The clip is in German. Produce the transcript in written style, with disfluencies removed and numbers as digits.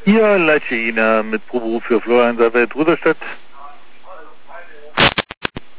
Ja, Leitje Ina mit Proberuf für Florian Seifert, Rudolstadt.